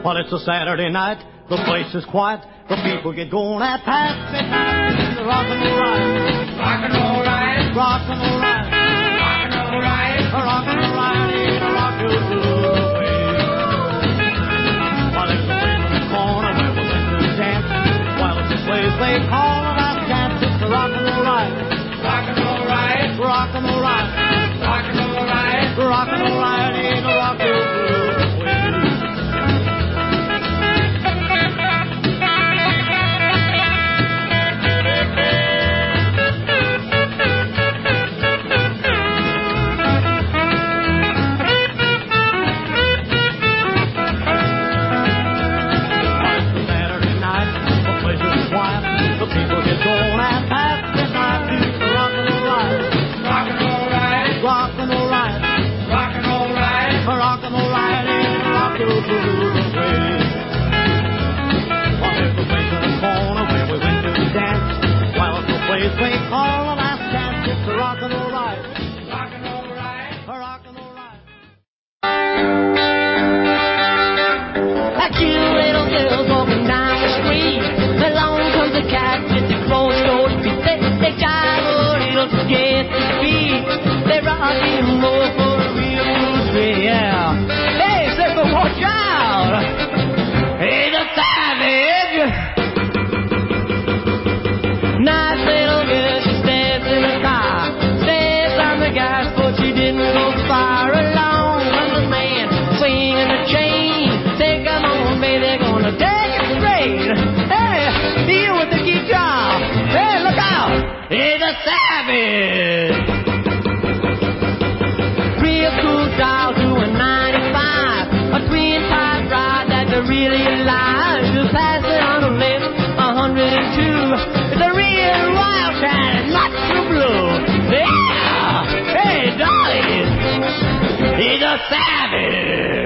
Well, it's a Saturday night, the place is quiet, the people get going at past midnight. The rock and roll ride, rock and roll ride, rock and roll ride, rock and roll ride, rock and roll ride, rock your blues away. Well, it's a place in the corner where we're going to dance. Well, it's a place they call a last dance. It's the rock and roll ride, rock and roll ride, rock and roll ride, rock and roll ride, rock and roll ride, rock your blues away. They call the last dance, it's a rock and roll ride. Rock and roll ride, a rock and roll ride. Like two little girls walking down the street. Along comes a cat with the closed-toed feet. They jive a little to get their feet. They rock him more for a real good tree, yeah. Hey, Zipper, watch out! Hey, the savage! Nice little girl, she steps in the car, steps on the gas, but she didn't go far. Along comes the man, swinging the chain. Take 'em on, baby, they're gonna take it straight. Hey, you with the guitar, hey, look out, he's a savage. Real cool doll doing 95, a twin-pipe ride that's really alive. Just pass it on the left, 102. It's a real wildcat and not too blue. Yeah! Hey, Dolly! He's a savage!